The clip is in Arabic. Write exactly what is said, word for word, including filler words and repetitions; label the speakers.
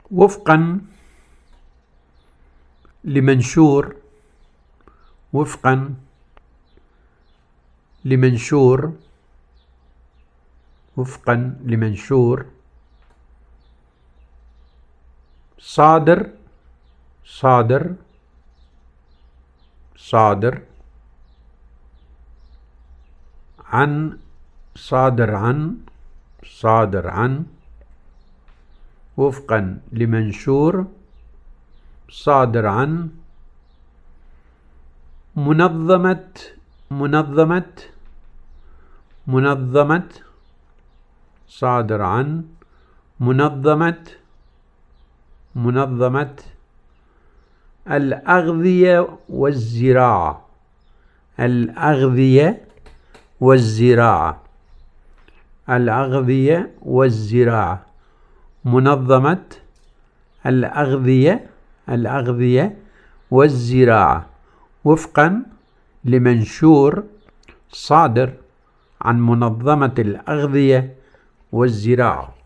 Speaker 1: وفقا لمنشور وفقا لمنشور وفقا لمنشور صادر صادر صادر عن صادر عن صادر عن وفقا لمنشور صادر عن منظمة منظمة منظمة صادر عن منظمة منظمة الأغذية والزراعة الأغذية والزراعة الأغذية والزراعة منظمة الأغذية الأغذية والزراعة وفقا لمنشور صادر عن منظمة الأغذية والزراعة.